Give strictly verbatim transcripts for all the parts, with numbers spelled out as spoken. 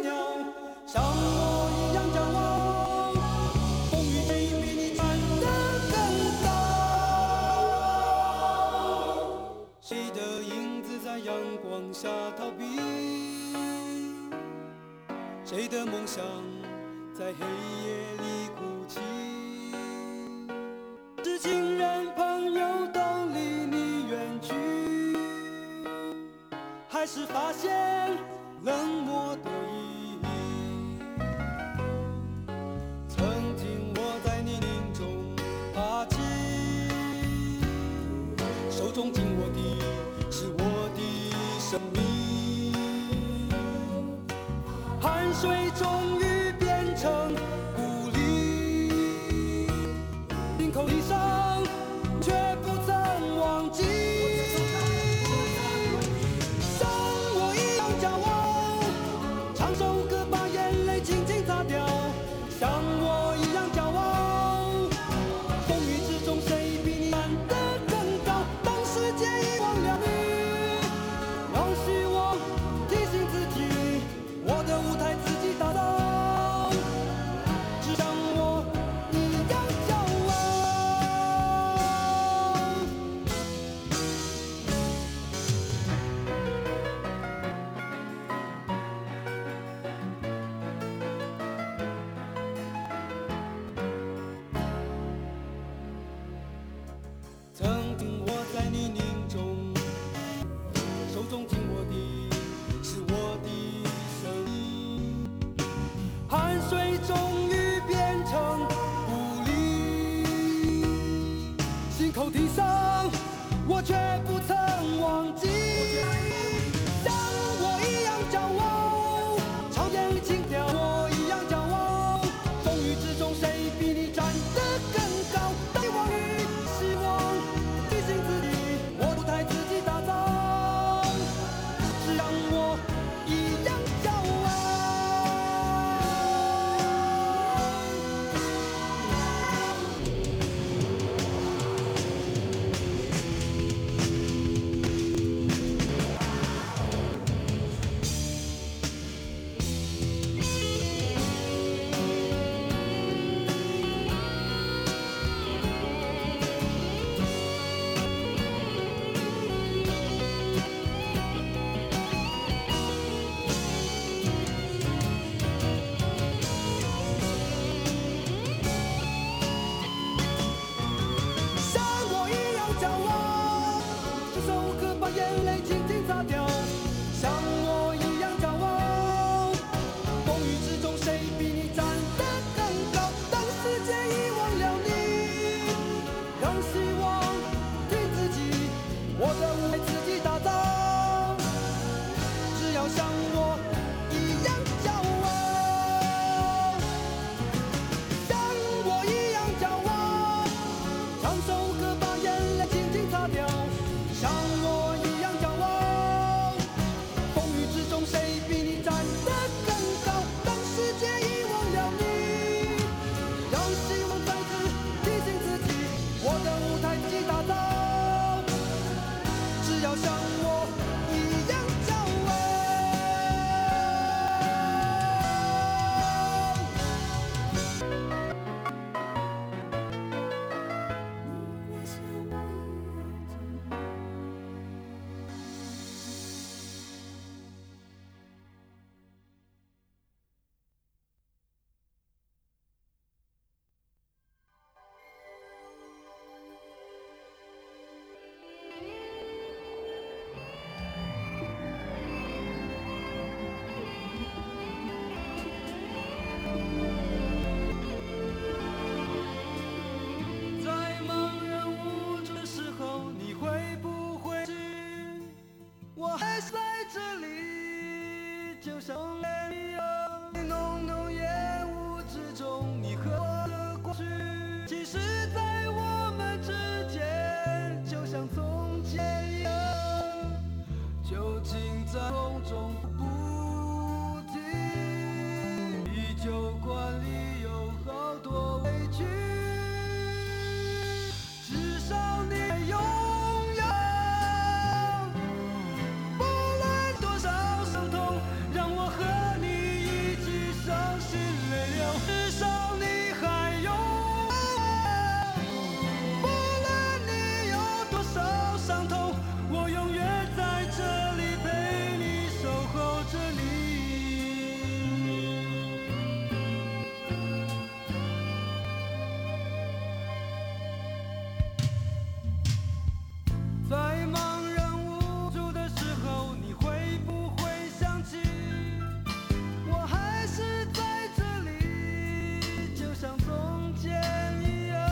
鸟，像我一样骄傲。风雨里比你站得更高。谁的影子在阳光下逃避？谁的梦想在黑夜里哭泣？是亲人朋友都离你远去，还是发现冷漠的意义？曾经我在泥泞中爬起，手中紧握的是我的生命。汗水终于变成鼓励，心口的伤却不曾忘记。像我一样骄傲，唱首歌把眼泪轻轻擦掉。像我一样骄傲，风雨之中谁比你站得更高？当世界遗忘了你，容许我提醒自己，我的舞台自己打造，只像我一样骄傲。曾经我在泥泞中，手中紧握的是我的生命。汗水终于变成鼓励，心口的伤我却不曾忘记。像我一样骄傲，唱眼里轻佻，我一样骄傲。风雨之中谁比你站得更高？当你往日失望，提醒自己，我泪流，至少你还有我。不论你有多少伤痛，我永远在这里陪你，守候着你。在茫然无助的时候，你会不会想起我还是在这里，就像从前一样。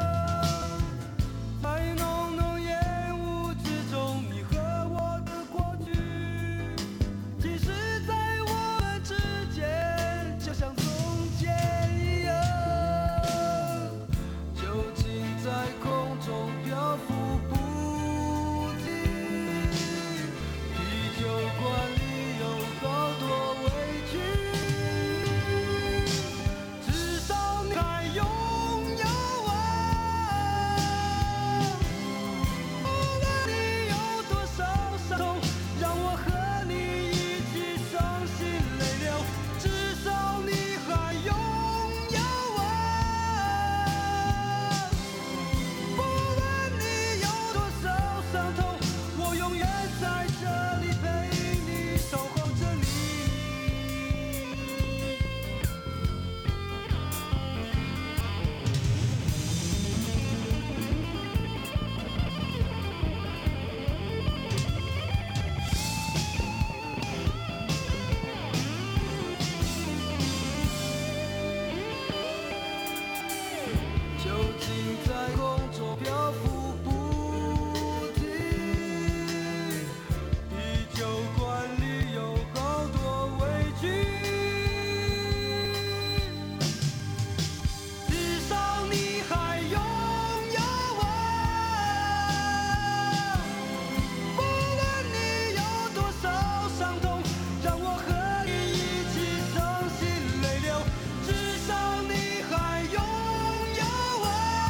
在浓浓烟雾之中，你和我的过去，其实在我们之间，就像从前一样。究竟在空中漂浮不停，地球馆里有好多委屈，至少你还拥有我。无论你有多少伤痛，让我和你一起伤心泪流，至少你还拥有我。不论你有多少伤痛，我永远在这里陪你，守候着你。究竟在空中漂浮不停，地球馆里有好多委屈，至少你还拥有我。不论你有多少伤痛，让我和你一起伤心泪流，至少你还拥有我。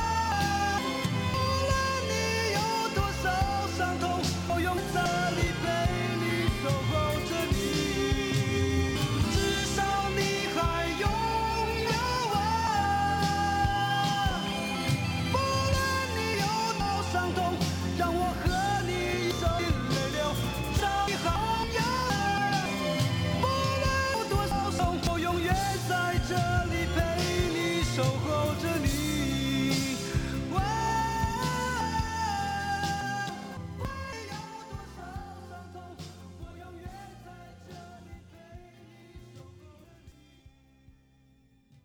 无论你有多少伤痛，我永在这里陪你，守候着你。至少你还拥有我。不论你有多少伤痛，让我和你一起泪流，至少你还拥有我。不论有多少伤，我永远在这里陪你，守候着你。哇不管有多少伤痛，我永远在这里陪你，守候着你。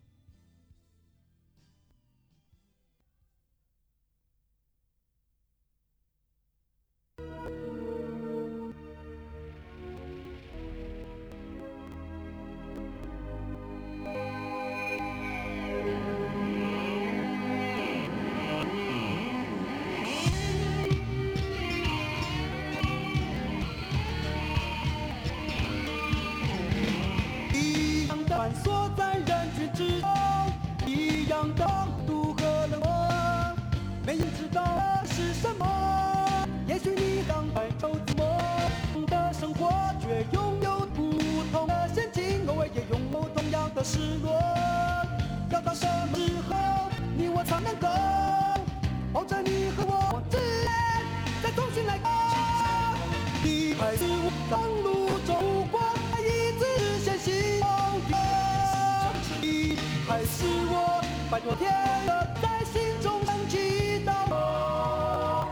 一样的穿梭在人群之中，一样的渡河冷漠，没人知道是什么。也许你刚才有自我的生活，却拥有不同的陷阱，偶尔也拥有同样的失落。要到什么时候，你我才能够抱着你和我之间再重新来过？你还是我当路走过一直实现希望的，你还是我百多天的在心中升起祷告。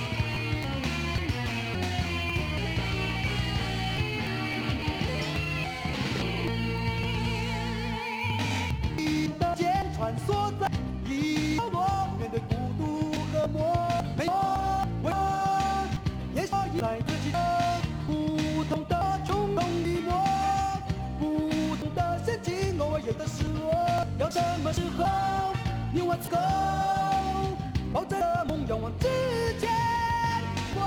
你的肩穿梭在一角落，面对孤独和磨没有为我，也许在自己的不同的冲动与我，不同的陷阱，偶尔有的失落。要什么时候，你我能够抱着梦勇往直前？我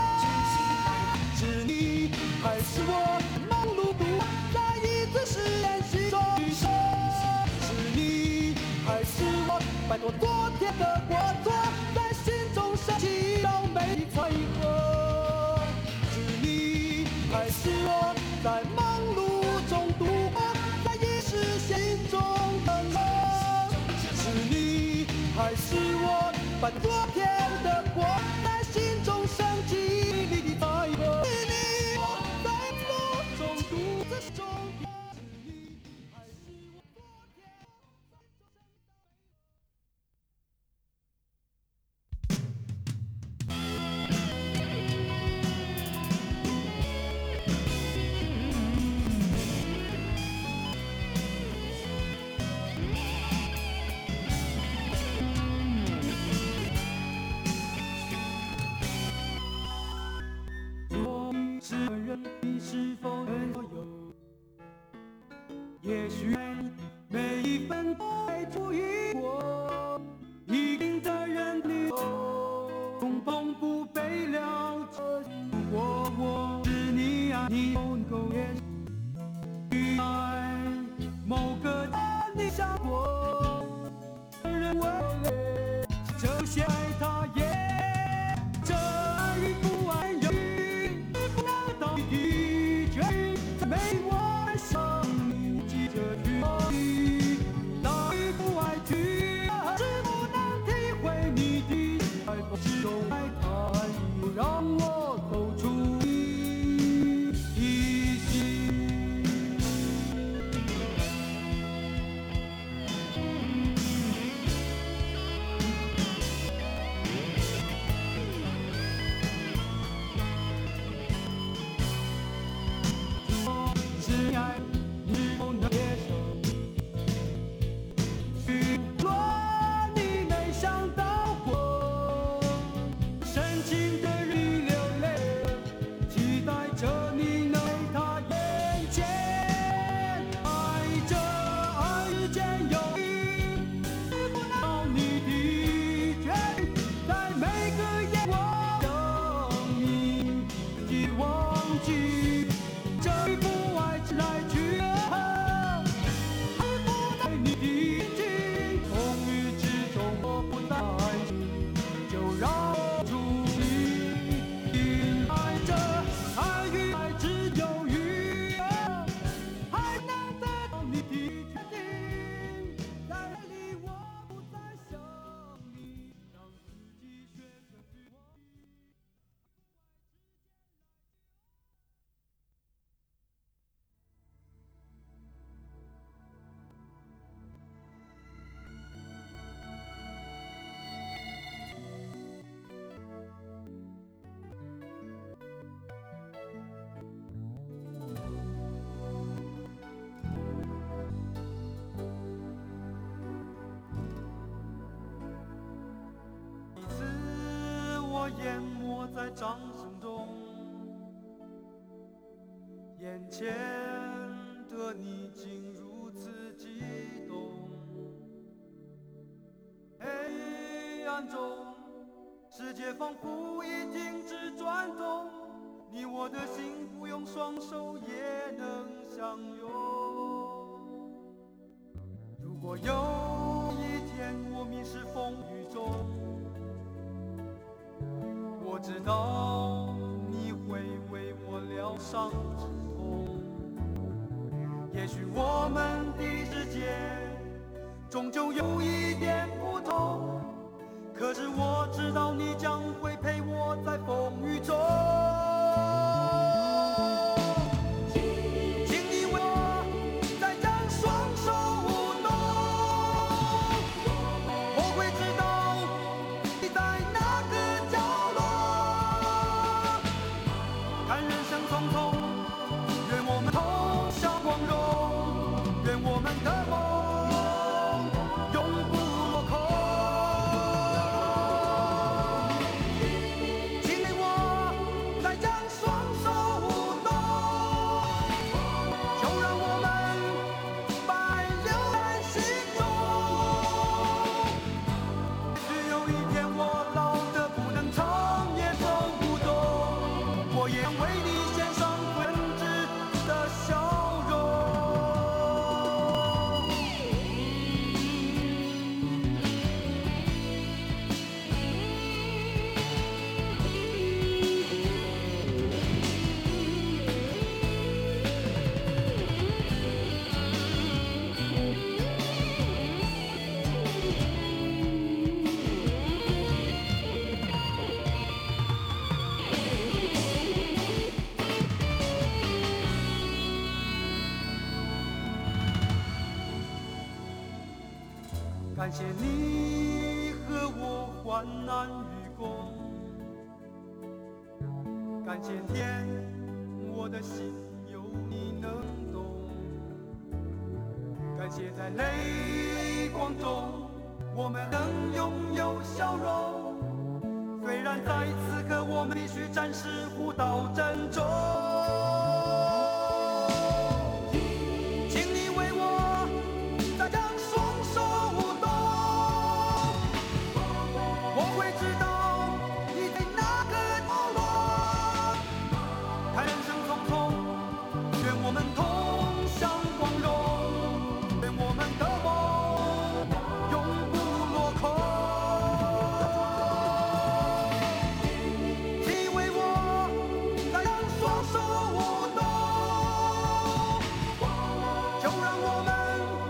是你还是我，忙碌度在一次实验心中取舍？是你还是我，摆脱昨天的过错，在心中升起到每一块河。是你还是我，在忙碌中度过，在意识心中把昨天的过在心中升起，你的爱和你我在风中独自中的是你还是我昨天。是人，你是否很有？也许每一分爱注意我，一定的人你通通不被了解。我我是你啊，你能够也许爱某个你想过人为累，就先爱他也。这爱与不爱有。的确没我想你记着去爱与不爱去是不能体会你的爱不只有爱他已让我走出疑心。是爱你不能接受，许多你没想到过，深情的人流泪，期待着你能在他眼前，爱着爱之间有你，不能你的决定，在每个夜我等你，自己忘记这一步。来去爱不能你的情，风雨之中我不再爱你，就让我注意爱着爱与爱只有余额，还能得到你的决定，在爱里我不再想你，让自己学着去忘记。我淹没在掌声中，眼前的你竟如此激动。黑暗中，世界仿佛已停止转动，你我的心不用双手也能相拥。如果有一天我迷失风雨中，我知道你会为我疗伤止痛，也许我们的世界终究有一点不同，可是我知道你将会陪我在风雨中。在家感谢你和我患难与共，感谢天，我的心有你能懂，感谢在泪光中我们能拥有笑容，虽然在此刻我们必须暂时互道珍重。就让我们